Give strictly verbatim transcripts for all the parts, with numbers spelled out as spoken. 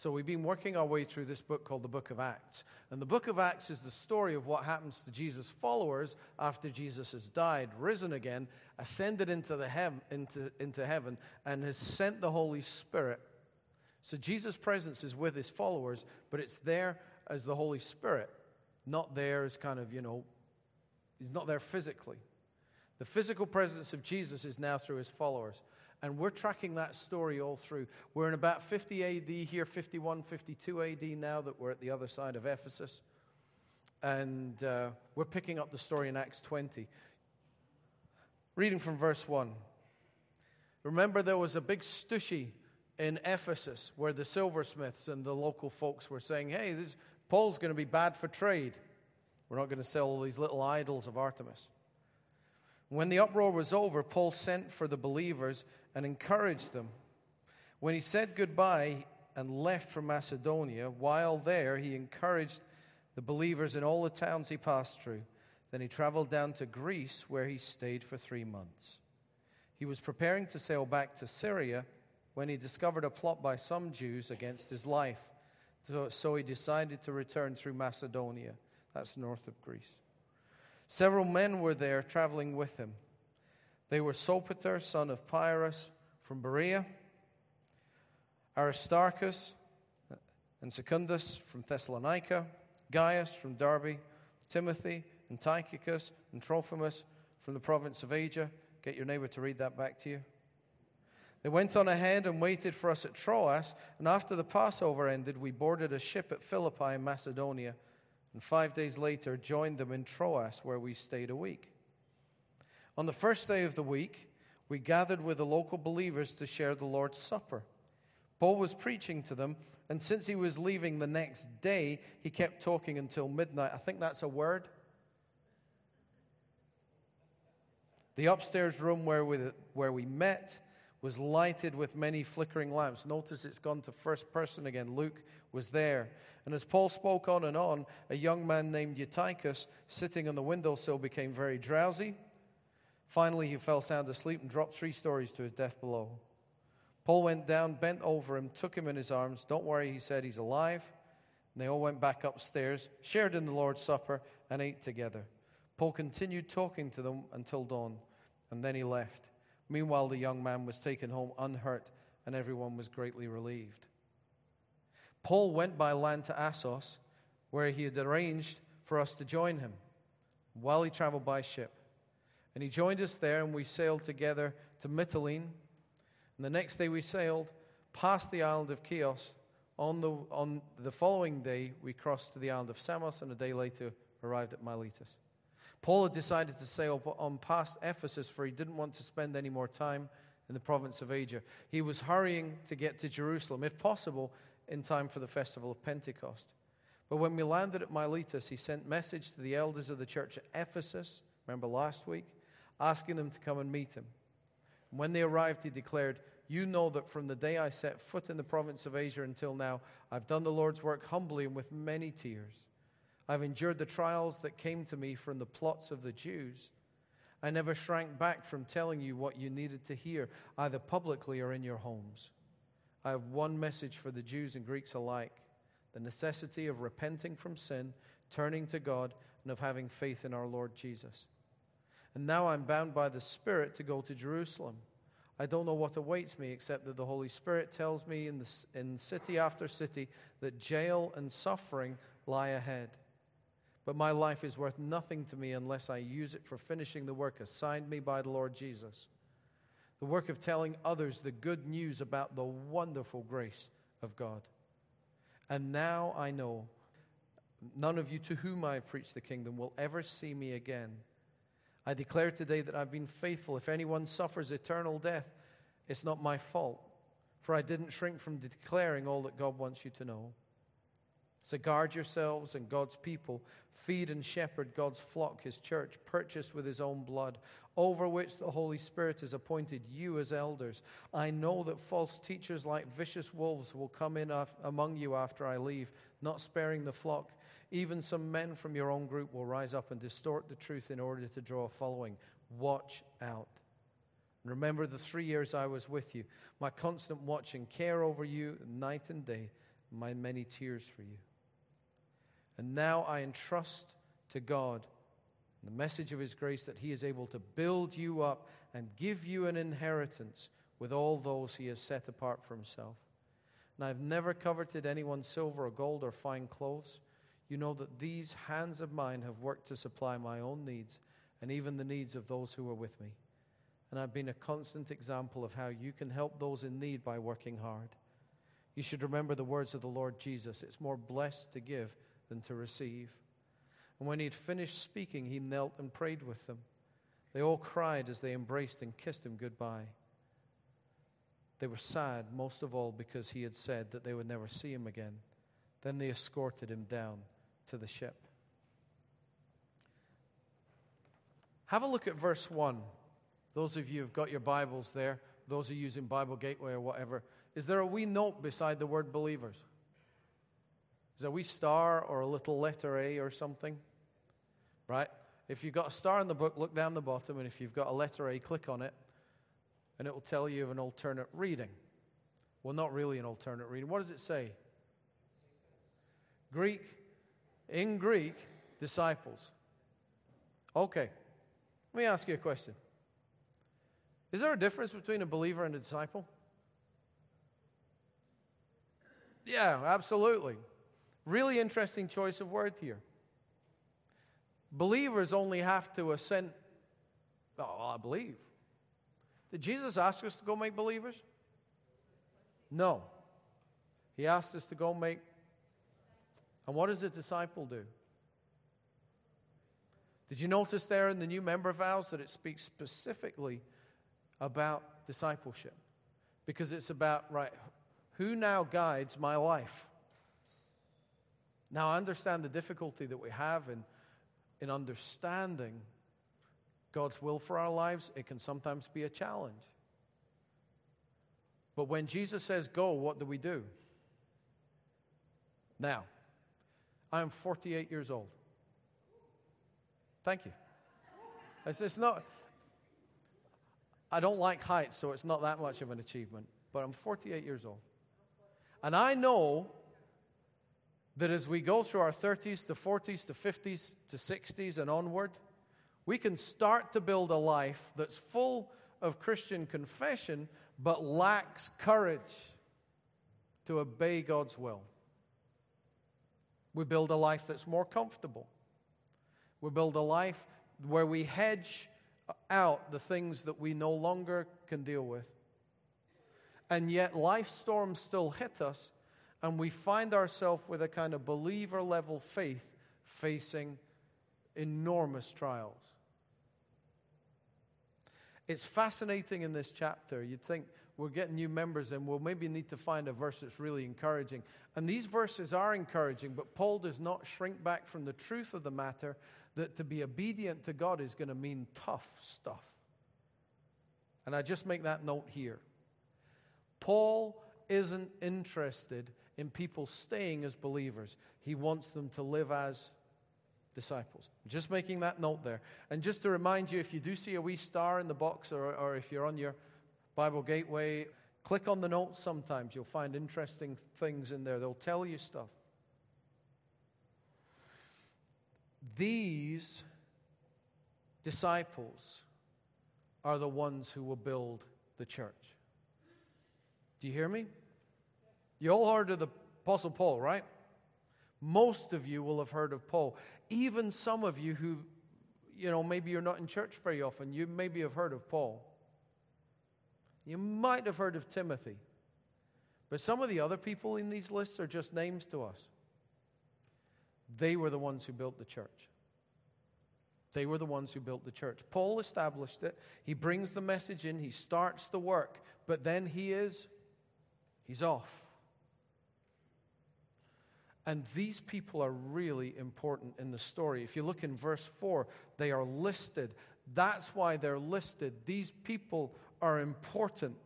So we've been working our way through this book called the Book of Acts. And the Book of Acts is the story of what happens to Jesus' followers after Jesus has died, risen again, ascended into, the heaven, into, into heaven, and has sent the Holy Spirit. So Jesus' presence is with his followers, but it's there as the Holy Spirit, not there as kind of, you know, he's not there physically. The physical presence of Jesus is now through his followers. And we're tracking that story all through. We're in about fifty A D here, fifty-one, fifty-two A D now that we're at the other side of Ephesus. And uh, we're picking up the story in Acts twenty. Reading from verse one. Remember, there was a big stushy in Ephesus where the silversmiths and the local folks were saying, hey, this Paul's going to be bad for trade. We're not going to sell all these little idols of Artemis. When the uproar was over, Paul sent for the believers and encouraged them. When he said goodbye and left for Macedonia, while there he encouraged the believers in all the towns he passed through. Then he traveled down to Greece, where he stayed for three months. He was preparing to sail back to Syria when he discovered a plot by some Jews against his life. So, so he decided to return through Macedonia. That's north of Greece. Several men were there traveling with him. They were Sopater, son of Pyrrhus, from Berea, Aristarchus and Secundus from Thessalonica, Gaius from Derbe, Timothy and Tychicus and Trophimus from the province of Asia. Get your neighbor to read that back to you. They went on ahead and waited for us at Troas, and after the Passover ended, we boarded a ship at Philippi in Macedonia, and five days later joined them in Troas, where we stayed a week. On the first day of the week, we gathered with the local believers to share the Lord's Supper. Paul was preaching to them, and since he was leaving the next day, he kept talking until midnight. I think that's a word. The upstairs room where we, where we met was lighted with many flickering lamps. Notice it's gone to first person again. Luke was there. And as Paul spoke on and on, a young man named Eutychus, sitting on the windowsill, became very drowsy. Finally, he fell sound asleep and dropped three stories to his death below. Paul went down, bent over him, took him in his arms. Don't worry, he said, he's alive. And they all went back upstairs, shared in the Lord's Supper, and ate together. Paul continued talking to them until dawn, and then he left. Meanwhile, the young man was taken home unhurt, and everyone was greatly relieved. Paul went by land to Assos, where he had arranged for us to join him, while he traveled by ship. And he joined us there, and we sailed together to Mytilene. And the next day we sailed past the island of Chios. On the, on the following day, we crossed to the island of Samos, and a day later arrived at Miletus. Paul had decided to sail on past Ephesus, for he didn't want to spend any more time in the province of Asia. He was hurrying to get to Jerusalem, if possible, in time for the festival of Pentecost. But when we landed at Miletus, he sent message to the elders of the church at Ephesus, remember last week, asking them to come and meet him. And when they arrived, he declared, "You know that from the day I set foot in the province of Asia until now, I've done the Lord's work humbly and with many tears. I've endured the trials that came to me from the plots of the Jews. I never shrank back from telling you what you needed to hear, either publicly or in your homes. I have one message for the Jews and Greeks alike, the necessity of repenting from sin, turning to God, and of having faith in our Lord Jesus. And now I'm bound by the Spirit to go to Jerusalem. I don't know what awaits me, except that the Holy Spirit tells me in, the, in city after city that jail and suffering lie ahead. But my life is worth nothing to me unless I use it for finishing the work assigned me by the Lord Jesus, the work of telling others the good news about the wonderful grace of God. And now I know none of you to whom I preach the kingdom will ever see me again. I declare today that I've been faithful. If anyone suffers eternal death, it's not my fault, for I didn't shrink from declaring all that God wants you to know. So guard yourselves and God's people. Feed and shepherd God's flock, his church, purchased with his own blood, over which the Holy Spirit has appointed you as elders. I know that false teachers like vicious wolves will come in af- among you after I leave, not sparing the flock. Even some men from your own group will rise up and distort the truth in order to draw a following. Watch out. Remember the three years I was with you, my constant watch and care over you night and day. my many tears for you. And now I entrust to God the message of his grace that he is able to build you up and give you an inheritance with all those he has set apart for himself. And I've never coveted anyone's silver or gold or fine clothes. You know that these hands of mine have worked to supply my own needs and even the needs of those who are with me. And I've been a constant example of how you can help those in need by working hard. You should remember the words of the Lord Jesus. It's more blessed to give than to receive. And when he had finished speaking, he knelt and prayed with them. They all cried as they embraced and kissed him goodbye. They were sad, most of all, because he had said that they would never see him again. Then they escorted him down to the ship. Have a look at verse one. Those of you who've got your Bibles there, those who are using Bible Gateway or whatever, is there a wee note beside the word believers? Is there a wee star or a little letter A or something? Right? If you've got a star in the book, look down the bottom, and if you've got a letter A, click on it, and it will tell you of an alternate reading. Well, not really an alternate reading. What does it say? Greek. In Greek, disciples. Okay. Let me ask you a question. Is there a difference between a believer and a disciple? Yeah, absolutely. Really interesting choice of word here. Believers only have to assent. Oh, I believe. Did Jesus ask us to go make believers? No. He asked us to go make. And what does a disciple do? Did you notice there in the new member vows that it speaks specifically about discipleship? Because it's about, right, who now guides my life? Now, I understand the difficulty that we have in, in understanding God's will for our lives. It can sometimes be a challenge. But when Jesus says go, what do we do? Now, I am forty-eight years old. Thank you. It's, it's not, I don't like heights, so it's not that much of an achievement. But I'm forty-eight years old. And I know that as we go through our thirties to forties to fifties to sixties and onward, we can start to build a life that's full of Christian confession, but lacks courage to obey God's will. We build a life that's more comfortable. We build a life where we hedge out the things that we no longer can deal with. And yet life storms still hit us, and we find ourselves with a kind of believer-level faith facing enormous trials. It's fascinating in this chapter. You'd think we're getting new members in, we'll maybe need to find a verse that's really encouraging. And these verses are encouraging, but Paul does not shrink back from the truth of the matter that to be obedient to God is going to mean tough stuff. And I just make that note here. Paul isn't interested in people staying as believers. He wants them to live as disciples. Just making that note there. And just to remind you, if you do see a wee star in the box, or, or if you're on your Bible Gateway, click on the notes sometimes. You'll find interesting things in there. They'll tell you stuff. These disciples are the ones who will build the church. Do you hear me? You all heard of the Apostle Paul, right? Most of you will have heard of Paul. Even some of you who, you know, maybe you're not in church very often, you maybe have heard of Paul. You might have heard of Timothy. But some of the other people in these lists are just names to us. They were the ones who built the church. They were the ones who built the church. Paul established it. He brings the message in. He starts the work. But then he is, he's off. And these people are really important in the story. If you look in verse four, they are listed. That's why they're listed. These people are important.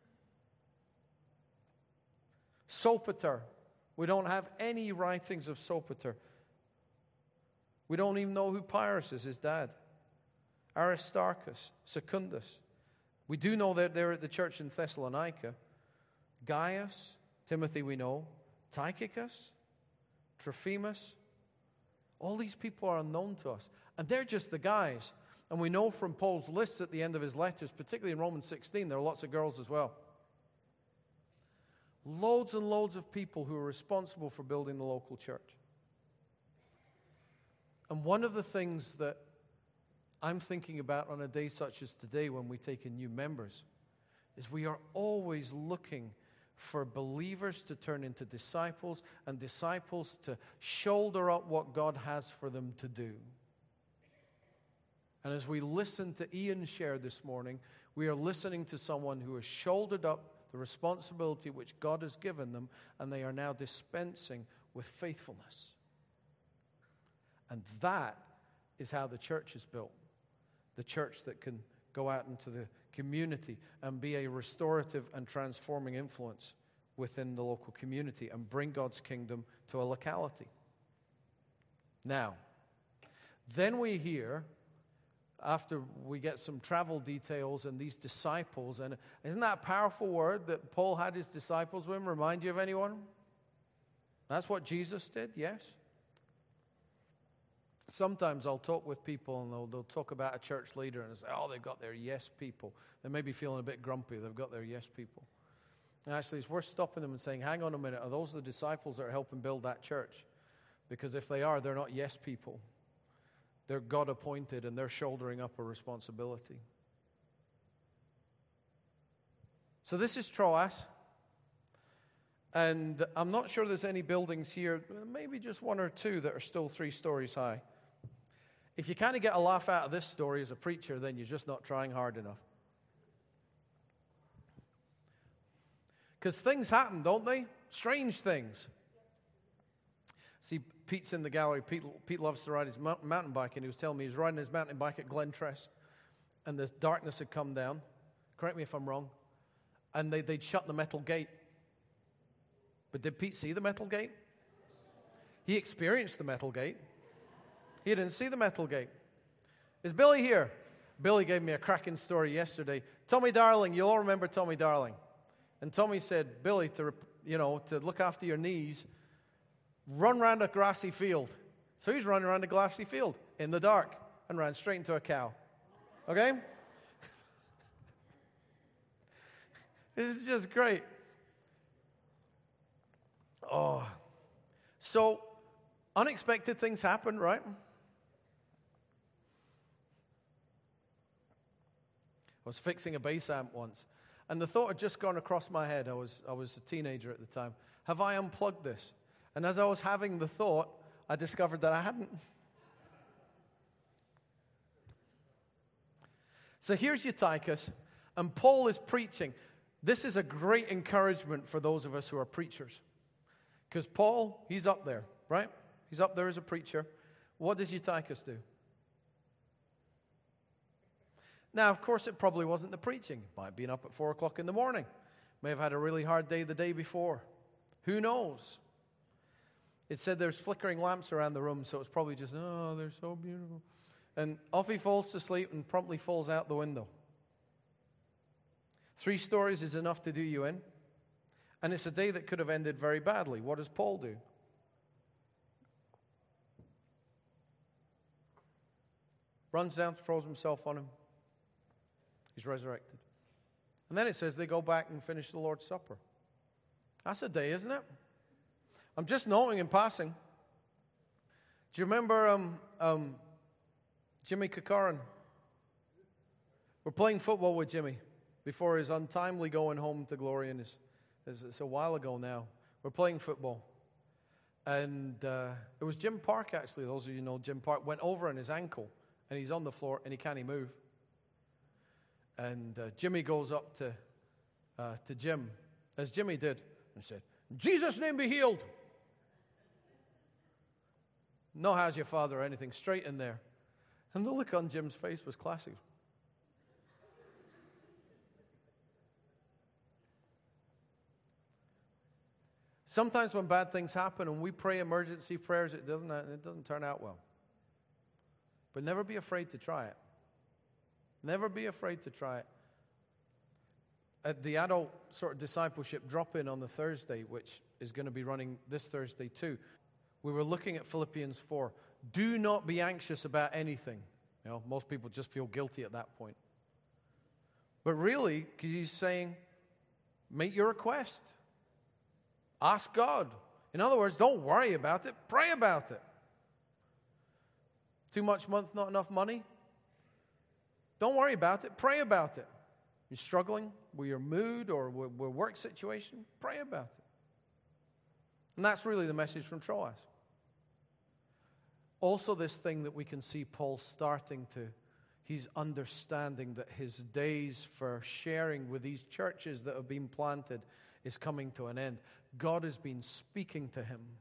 Sopater. We don't have any writings of Sopater. We don't even know who Pyrrhus is, his dad. Aristarchus, Secundus. We do know that they're at the church in Thessalonica. Gaius, Timothy we know. Tychicus, Trophimus. All these people are unknown to us. And they're just the guys. And we know from Paul's lists at the end of his letters, particularly in Romans sixteen, there are lots of girls as well. Loads and loads of people who are responsible for building the local church. And one of the things that I'm thinking about on a day such as today when we take in new members is we are always looking for believers to turn into disciples and disciples to shoulder up what God has for them to do. And as we listen to Ian share this morning, we are listening to someone who has shouldered up the responsibility which God has given them, and they are now dispensing with faithfulness. And that is how the church is built. The church that can go out into the community and be a restorative and transforming influence within the local community and bring God's kingdom to a locality. Now, then we hear, after we get some travel details and these disciples, and isn't that a powerful word that Paul had his disciples with him? Remind you of anyone? That's what Jesus did, yes? Sometimes I'll talk with people and they'll, they'll talk about a church leader and say, oh, they've got their yes people. They may be feeling a bit grumpy. They've got their yes people. And actually, it's worth stopping them and saying, hang on a minute, are those the disciples that are helping build that church? Because if they are, they're not yes people. They're God-appointed, and they're shouldering up a responsibility. So this is Troas. And I'm not sure there's any buildings here, maybe just one or two that are still three stories high. If you kind of get a laugh out of this story as a preacher, then you're just not trying hard enough. Because things happen, don't they? Strange things. See, Pete's in the gallery. Pete, Pete loves to ride his mountain bike, and he was telling me he was riding his mountain bike at Glentress, and the darkness had come down. Correct me if I'm wrong. And they, they'd shut the metal gate. But did Pete see the metal gate? He experienced the metal gate. He didn't see the metal gate. Is Billy here? Billy gave me a cracking story yesterday. Tommy Darling, you'll all remember Tommy Darling. And Tommy said, Billy, to you know, to look after your knees, run around a grassy field. So he's running around a grassy field in the dark and ran straight into a cow. Okay? This is just great. Oh. So, unexpected things happen, right? I was fixing a bass amp once, and the thought had just gone across my head. I was I was a teenager at the time. Have I unplugged this? And as I was having the thought, I discovered that I hadn't. So here's Eutychus, and Paul is preaching. This is a great encouragement for those of us who are preachers. Because Paul, he's up there, right? He's up there as a preacher. What does Eutychus do? Now, of course, it probably wasn't the preaching. Might have been up at four o'clock in the morning. May have had a really hard day the day before. Who knows? It said there's flickering lamps around the room, so it's probably just, oh, they're so beautiful. And off he falls to sleep and promptly falls out the window. Three stories is enough to do you in. And it's a day that could have ended very badly. What does Paul do? Runs down, throws himself on him. He's resurrected. And then it says they go back and finish the Lord's Supper. That's a day, isn't it? I'm just noting in passing. Do you remember um, um, Jimmy Kakaran? We're playing football with Jimmy before his untimely going home to glory in his... It's a while ago now. We're playing football. And uh, it was Jim Park, actually. Those of you who know Jim Park. Went over on his ankle. And he's on the floor and he can't move. And uh, Jimmy goes up to, uh, to Jim, as Jimmy did, and said, "In Jesus' name be healed." No, how's your father or anything. Straight in there. And the look on Jim's face was classic. Sometimes when bad things happen and we pray emergency prayers, it doesn't, it doesn't turn out well. But never be afraid to try it. Never be afraid to try it. At the adult sort of discipleship drop-in on the Thursday, which is going to be running this Thursday too. We were looking at Philippians four. Do not be anxious about anything. You know, most people just feel guilty at that point. But really, he's saying, make your request. Ask God. In other words, don't worry about it. Pray about it. Too much month, not enough money? Don't worry about it. Pray about it. You're struggling with your mood or with, with work situation? Pray about it. And that's really the message from Troas. Also, this thing that we can see Paul starting to, he's understanding that his days for sharing with these churches that have been planted is coming to an end. God has been speaking to him.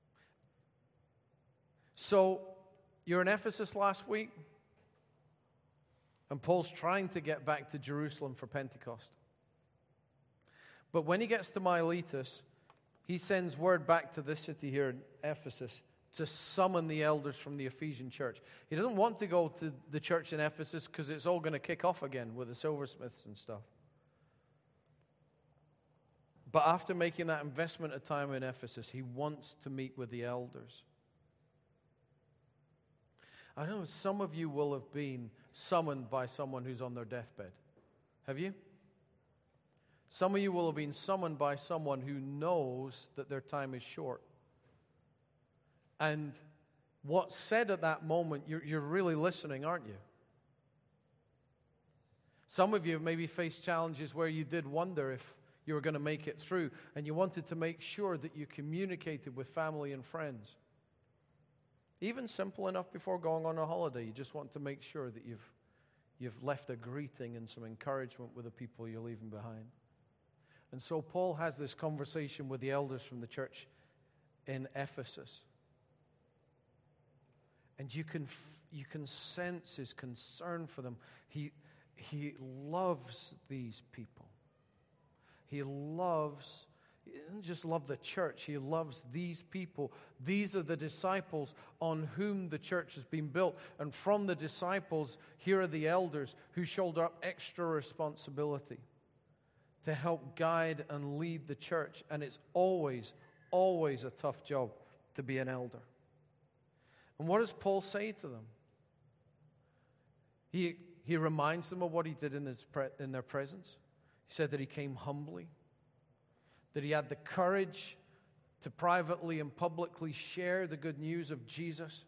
So, you're in Ephesus last week, and Paul's trying to get back to Jerusalem for Pentecost. But when he gets to Miletus, he sends word back to this city here in Ephesus to summon the elders from the Ephesian church. He doesn't want to go to the church in Ephesus because it's all going to kick off again with the silversmiths and stuff. But after making that investment of time in Ephesus, he wants to meet with the elders. I know some of you will have been summoned by someone who's on their deathbed. Have you? Some of you will have been summoned by someone who knows that their time is short. And what's said at that moment, you're, you're really listening, aren't you? Some of you have maybe faced challenges where you did wonder if you were going to make it through, and you wanted to make sure that you communicated with family and friends. Even simple enough before going on a holiday, you just want to make sure that you've, you've left a greeting and some encouragement with the people you're leaving behind. And so Paul has this conversation with the elders from the church in Ephesus. And you can you can sense his concern for them. He, he loves these people. He loves, he doesn't just love the church, he loves these people. These are the disciples on whom the church has been built. And from the disciples, here are the elders who shoulder up extra responsibility to help guide and lead the church. And it's always, always a tough job to be an elder. And what does Paul say to them? He, he reminds them of what he did in, his pre, in their presence. He said that he came humbly, that he had the courage to privately and publicly share the good news of Jesus.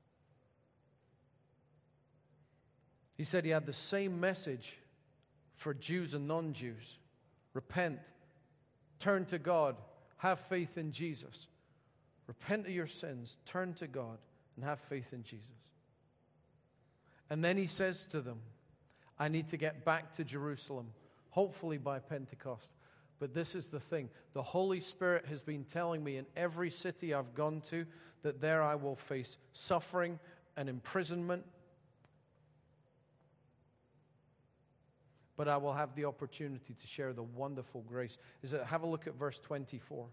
He said he had the same message for Jews and non-Jews. Repent, turn to God, have faith in Jesus. Repent of your sins, turn to God, and have faith in Jesus. And then he says to them, I need to get back to Jerusalem, hopefully by Pentecost. But this is the thing. The Holy Spirit has been telling me in every city I've gone to that there I will face suffering and imprisonment. But I will have the opportunity to share the wonderful grace. Is it, have a look at verse twenty-four.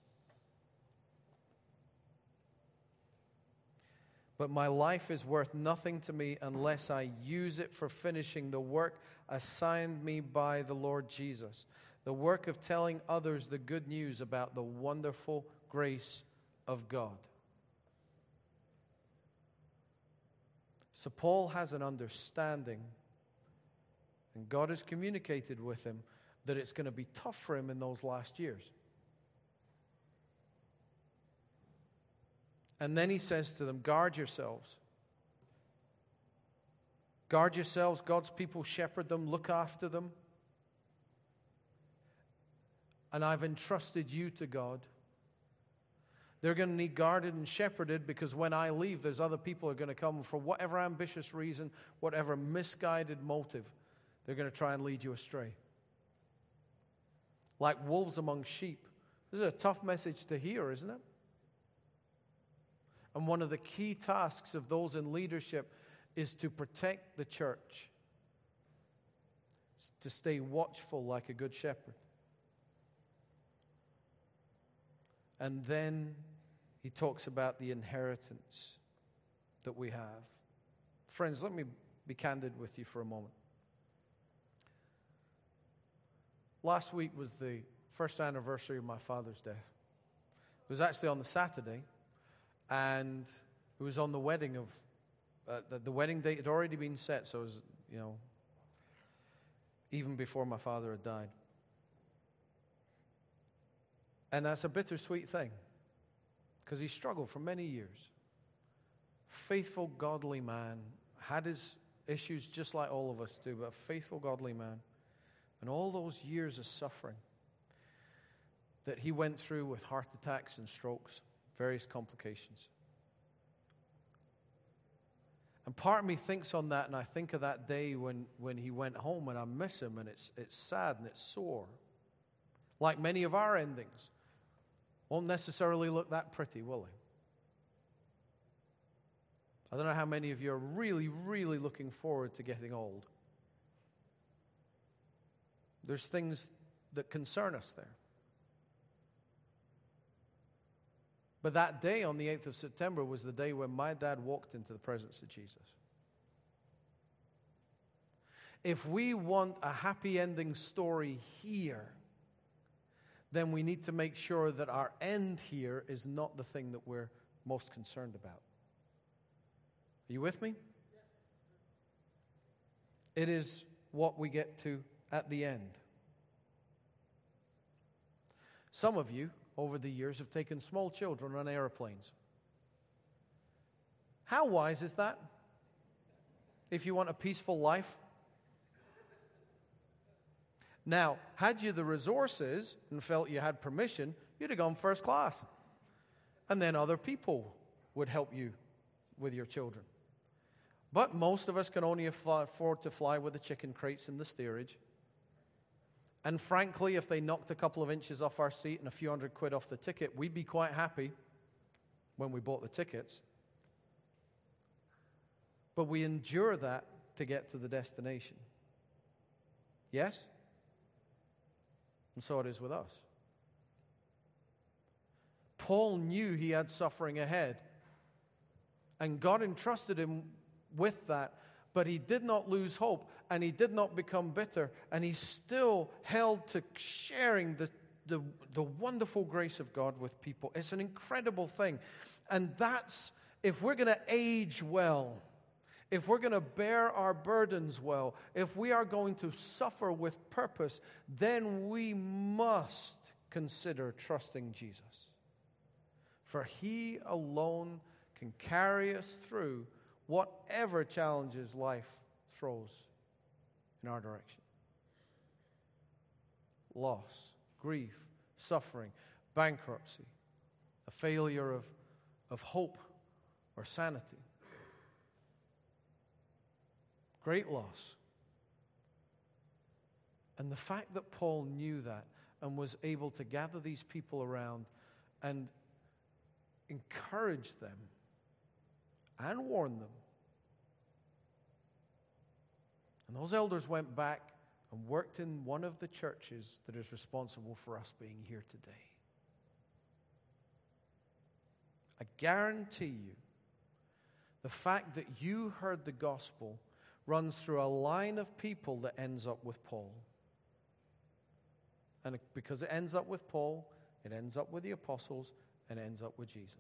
But my life is worth nothing to me unless I use it for finishing the work assigned me by the Lord Jesus, the work of telling others the good news about the wonderful grace of God. So Paul has an understanding, and God has communicated with him that it's going to be tough for him in those last years. And then he says to them, guard yourselves. Guard yourselves, God's people, shepherd them, look after them. And I've entrusted you to God. They're going to need guarded and shepherded because when I leave, there's other people who are going to come for whatever ambitious reason, whatever misguided motive. They're going to try and lead you astray. Like wolves among sheep. This is a tough message to hear, isn't it? And one of the key tasks of those in leadership is to protect the church, to stay watchful like a good shepherd. And then he talks about the inheritance that we have. Friends, let me be candid with you for a moment. Last week was the first anniversary of my father's death. It was actually on the Saturday, and it was on the wedding of, uh, the, the wedding date had already been set, so it was, you know, even before my father had died. And that's a bittersweet thing, because he struggled for many years. Faithful, godly man, had his issues just like all of us do, but a faithful, godly man. And all those years of suffering that he went through with heart attacks and strokes, various complications. And part of me thinks on that, and I think of that day when, when he went home, and I miss him, and it's, it's sad and it's sore. Like many of our endings. Won't necessarily look that pretty, will they? I don't know how many of you are really, really looking forward to getting old. There's things that concern us there. But that day on the eighth of September was the day when my dad walked into the presence of Jesus. If we want a happy ending story here, then we need to make sure that our end here is not the thing that we're most concerned about. Are you with me? It is what we get to at the end. Some of you, over the years, have taken small children on airplanes. How wise is that? If you want a peaceful life. Now, had you the resources and felt you had permission, you'd have gone first class. And then other people would help you with your children. But most of us can only afford to fly with the chicken crates and the steerage. And frankly, if they knocked a couple of inches off our seat and a few hundred quid off the ticket, we'd be quite happy when we bought the tickets. But we endure that to get to the destination. Yes? And so it is with us. Paul knew he had suffering ahead, and God entrusted him with that, but he did not lose hope, and he did not become bitter, and he still held to sharing the, the, the wonderful grace of God with people. It's an incredible thing. And that's, if we're going to age well, if we're going to bear our burdens well, if we are going to suffer with purpose, then we must consider trusting Jesus. For he alone can carry us through whatever challenges life throws in our direction. Loss, grief, suffering, bankruptcy, a failure of, of hope or sanity. Great loss. And the fact that Paul knew that and was able to gather these people around and encourage them and warn them. And those elders went back and worked in one of the churches that is responsible for us being here today. I guarantee you, the fact that you heard the gospel runs through a line of people that ends up with Paul. And because it ends up with Paul, it ends up with the apostles, and it ends up with Jesus.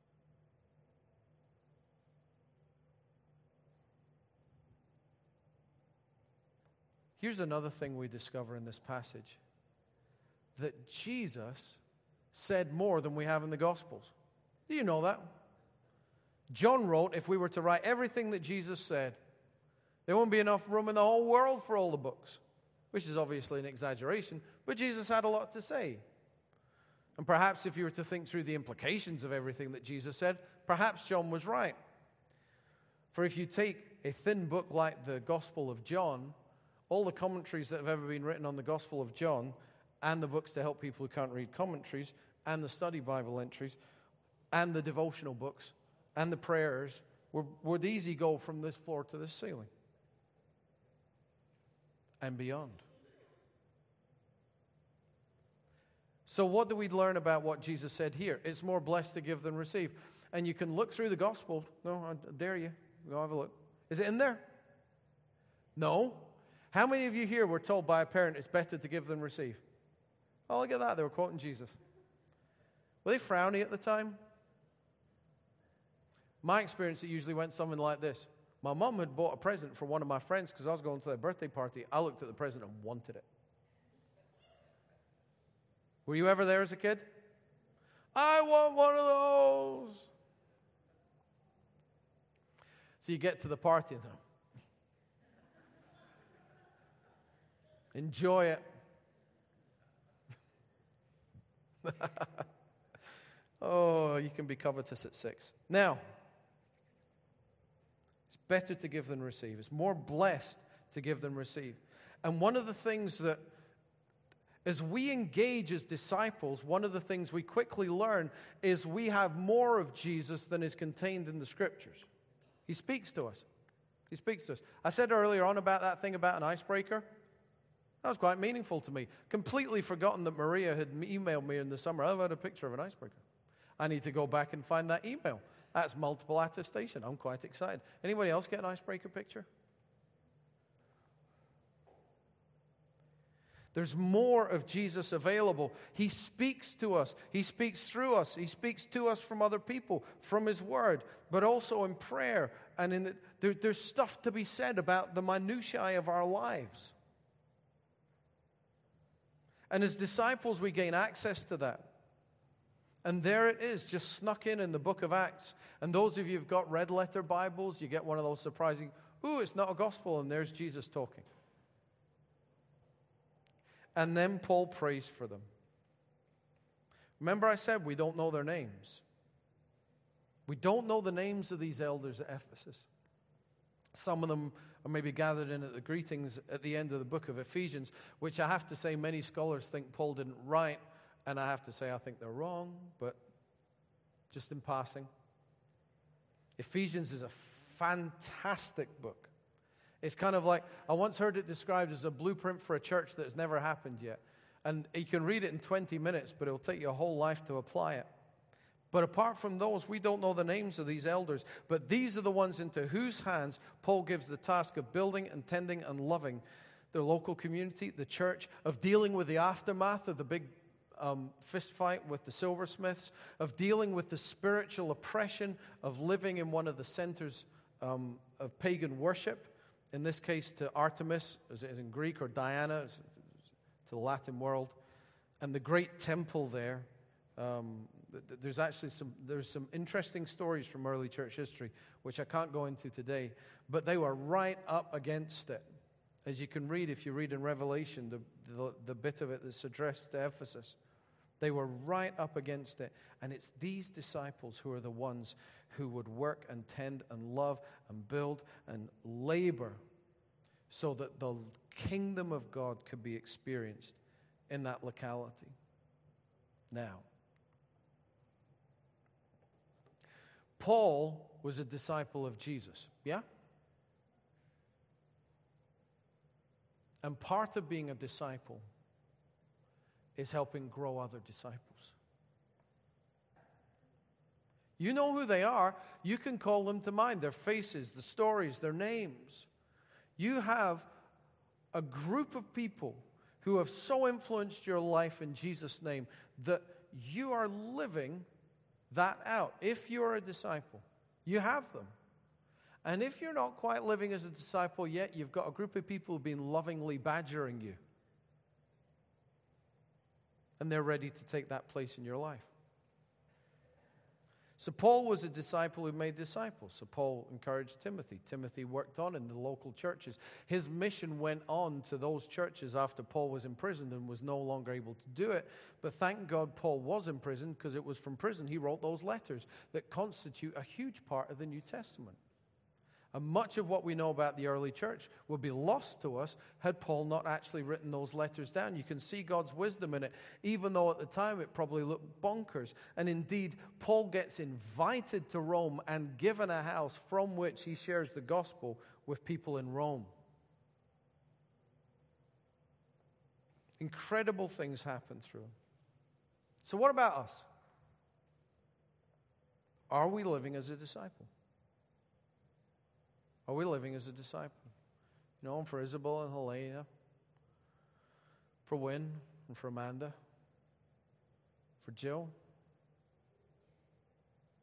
Here's another thing we discover in this passage. That Jesus said more than we have in the Gospels. Do you know that? John wrote, if we were to write everything that Jesus said, there won't be enough room in the whole world for all the books. Which is obviously an exaggeration, but Jesus had a lot to say. And perhaps if you were to think through the implications of everything that Jesus said, perhaps John was right. For if you take a thin book like the Gospel of John, all the commentaries that have ever been written on the Gospel of John, and the books to help people who can't read commentaries, and the study Bible entries, and the devotional books, and the prayers, would, would easily go from this floor to this ceiling. And beyond. So what do we learn about what Jesus said here? It's more blessed to give than receive. And you can look through the Gospel. No, I dare you. Go have a look. Is it in there? No. How many of you here were told by a parent it's better to give than receive? Oh, look at that. They were quoting Jesus. Were they frowny at the time? My experience, it usually went something like this. My mom had bought a present for one of my friends because I was going to their birthday party. I looked at the present and wanted it. Were you ever there as a kid? I want one of those. So you get to the party and enjoy it. Oh, you can be covetous at six. Now, it's better to give than receive. It's more blessed to give than receive. And one of the things that, as we engage as disciples, one of the things we quickly learn is we have more of Jesus than is contained in the Scriptures. He speaks to us. He speaks to us. I said earlier on about that thing about an icebreaker. That was quite meaningful to me. Completely forgotten that Maria had emailed me in the summer. I've had a picture of an icebreaker. I need to go back and find that email. That's multiple attestation. I'm quite excited. Anybody else get an icebreaker picture? There's more of Jesus available. He speaks to us. He speaks through us. He speaks to us from other people, from His Word, but also in prayer. And in the, there, there's stuff to be said about the minutiae of our lives. And as disciples, we gain access to that. And there it is, just snuck in in the book of Acts. And those of you who've got red letter Bibles, you get one of those surprising, ooh, it's not a gospel, and there's Jesus talking. And then Paul prays for them. Remember I said we don't know their names. We don't know the names of these elders at Ephesus. Some of them are maybe gathered in at the greetings at the end of the book of Ephesians, which I have to say many scholars think Paul didn't write, and I have to say I think they're wrong, but just in passing. Ephesians is a fantastic book. It's kind of like, I once heard it described as a blueprint for a church that has never happened yet. And you can read it in twenty minutes, but it'll take you a whole life to apply it. But apart from those, we don't know the names of these elders. But these are the ones into whose hands Paul gives the task of building and tending and loving their local community, the church, of dealing with the aftermath of the big um, fist fight with the silversmiths, of dealing with the spiritual oppression of living in one of the centers um, of pagan worship. In this case, to Artemis, as in Greek, or Diana, to the Latin world, and the great temple there. Um, there's actually some there's some interesting stories from early church history, which I can't go into today, but they were right up against it, as you can read if you read in Revelation, the the, the bit of it that's addressed to Ephesus. They were right up against it, and it's these disciples who are the ones who would work and tend and love and build and labor so that the kingdom of God could be experienced in that locality. Now, Paul was a disciple of Jesus, yeah? And part of being a disciple is helping grow other disciples. You know who they are. You can call them to mind, their faces, the stories, their names. You have a group of people who have so influenced your life in Jesus' name that you are living that out. If you're a disciple, you have them. And if you're not quite living as a disciple yet, you've got a group of people who've been lovingly badgering you. And they're ready to take that place in your life. So Paul was a disciple who made disciples. So Paul encouraged Timothy. Timothy worked on in the local churches. His mission went on to those churches after Paul was imprisoned and was no longer able to do it. But thank God Paul was in prison, because it was from prison he wrote those letters that constitute a huge part of the New Testament. And much of what we know about the early church would be lost to us had Paul not actually written those letters down. You can see God's wisdom in it, even though at the time it probably looked bonkers. And indeed, Paul gets invited to Rome and given a house from which he shares the gospel with people in Rome. Incredible things happen through him. So what about us? Are we living as a disciple? Are we living as a disciple? You know, for Isabel and Helena, for Wynn and for Amanda, for Jill,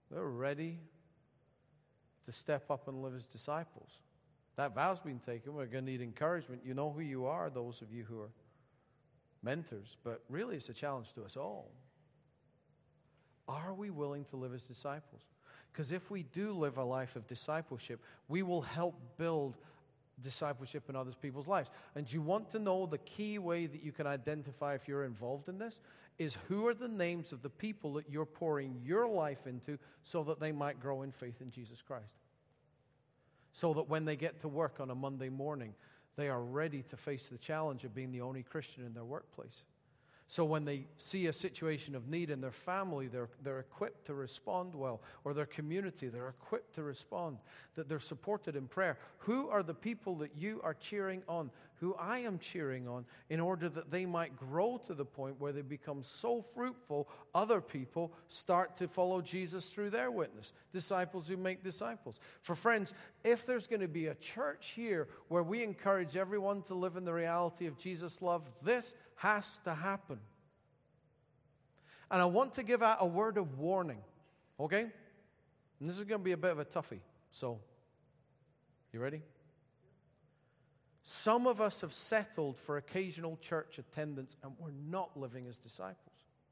They're ready to step up and live as disciples. That vow's been taken. We're going to need encouragement. You know who you are, those of you who are mentors, but really it's a challenge to us all. Are we willing to live as disciples? Because if we do live a life of discipleship, we will help build discipleship in other people's lives. And you want to know the key way that you can identify if you're involved in this is who are the names of the people that you're pouring your life into so that they might grow in faith in Jesus Christ. So that when they get to work on a Monday morning, they are ready to face the challenge of being the only Christian in their workplace. So when they see a situation of need in their family, they're, they're equipped to respond well. Or their community, they're equipped to respond. That they're supported in prayer. Who are the people that you are cheering on? Who I am cheering on in order that they might grow to the point where they become so fruitful, other people start to follow Jesus through their witness. Disciples who make disciples. For friends, if there's going to be a church here where we encourage everyone to live in the reality of Jesus' love, this has to happen. And I want to give out a word of warning, okay? And this is going to be a bit of a toughie, so you ready? Some of us have settled for occasional church attendance and we're not living as disciples.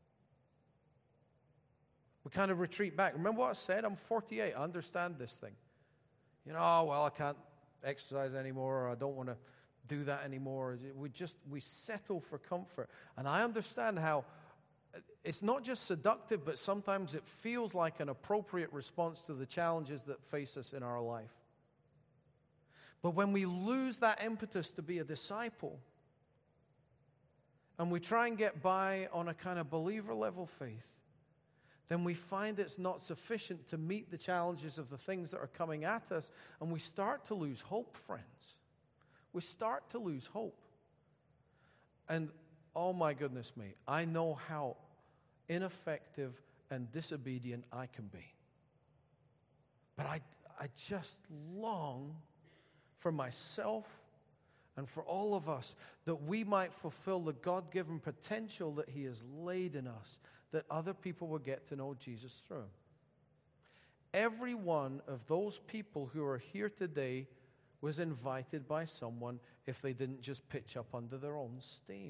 We kind of retreat back. Remember what I said? I'm forty-eight. I understand this thing. You know, oh, well, I can't exercise anymore, or I don't want to do that anymore. We just, we settle for comfort. And I understand how it's not just seductive, but sometimes it feels like an appropriate response to the challenges that face us in our life. But when we lose that impetus to be a disciple, and we try and get by on a kind of believer level faith, then we find it's not sufficient to meet the challenges of the things that are coming at us, and we start to lose hope, friends. We start to lose hope. And oh my goodness me, I know how ineffective and disobedient I can be. But I, I just long for myself and for all of us that we might fulfill the God-given potential that He has laid in us, that other people will get to know Jesus through. Every one of those people who are here today was invited by someone if they didn't just pitch up under their own steam.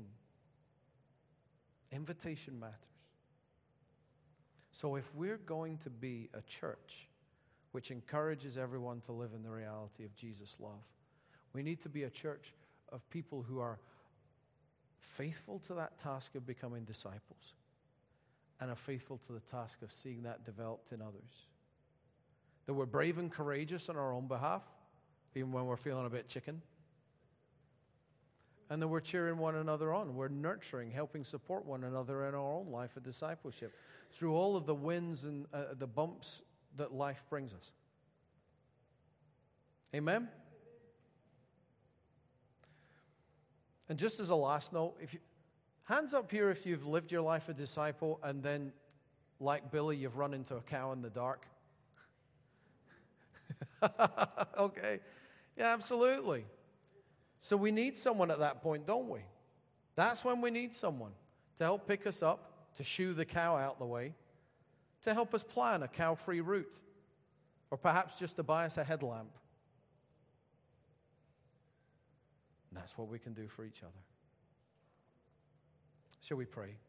Invitation matters. So if we're going to be a church which encourages everyone to live in the reality of Jesus' love, we need to be a church of people who are faithful to that task of becoming disciples and are faithful to the task of seeing that developed in others. That we're brave and courageous on our own behalf, even when we're feeling a bit chicken. And that we're cheering one another on. We're nurturing, helping support one another in our own life of discipleship through all of the wins and uh, the bumps that life brings us. Amen? And just as a last note, if you, hands up here if you've lived your life a disciple and then, like Billy, you've run into a cow in the dark. Okay. Yeah, absolutely. So we need someone at that point, don't we? That's when we need someone to help pick us up, to shoo the cow out the way, to help us plan a cow-free route, or perhaps just to buy us a headlamp. And that's what we can do for each other. Shall we pray?